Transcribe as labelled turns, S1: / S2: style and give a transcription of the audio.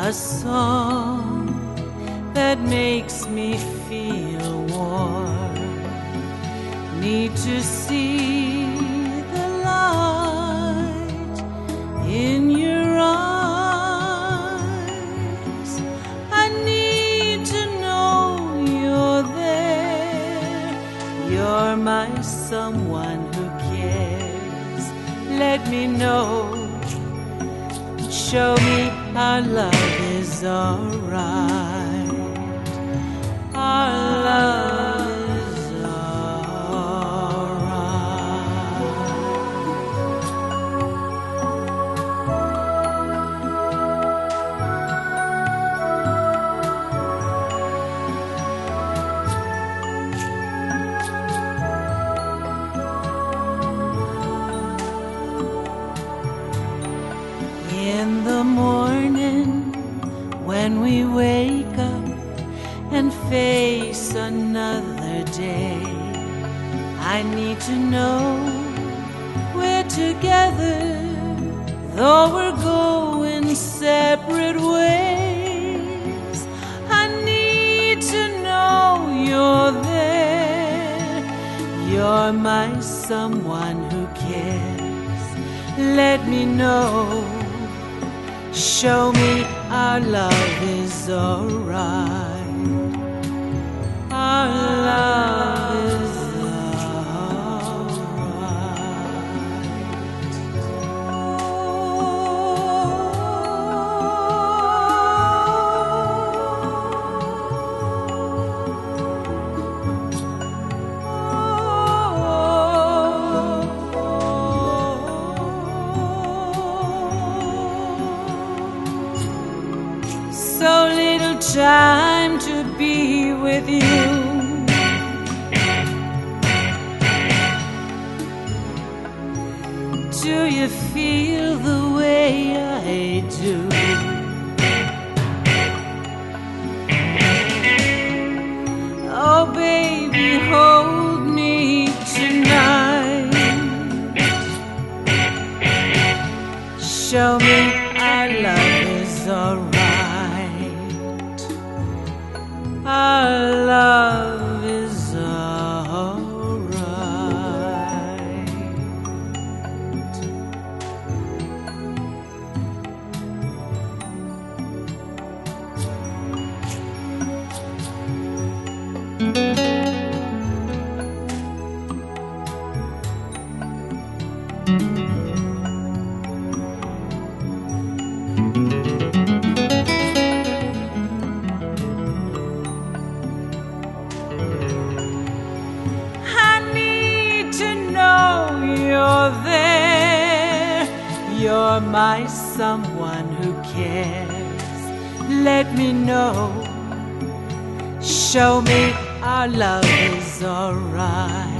S1: a song that makes me feel warm. Need to see the light in your eyes. I need to know you're there. You're my someone who cares. Let me know. Show me our love is alright. Our love is in the morning when we wake up and face another day, I need to know we're together, though we're going separate ways. I need to know you're there. You're my someone who cares. Let me know. Show me our love is alright. Our love is so little time to be with you. Do you feel the way I do? Oh baby, hold me tonight. Show me our love is alright. Our love is alright. You're there. You're my someone who cares. Let me know. Show me our love is alright.